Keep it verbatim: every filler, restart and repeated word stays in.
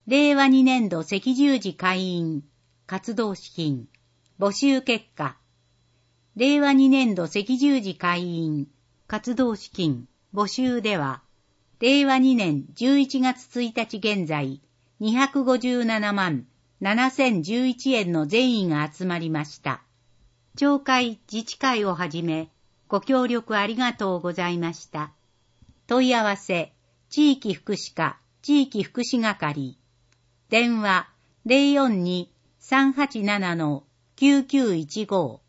れいわにねんど赤十字会員活動資金募集結果。れいわにねんど赤十字会員活動資金募集では、れいわにねんじゅういちがつついたち現在にひゃくごじゅうななまんななせんじゅういちえんの善意が集まりました。町会自治会をはじめ、ご協力ありがとうございました。問い合わせ、地域福祉課地域福祉係。電話 ゼロよんに さんはちなな きゅうきゅういちご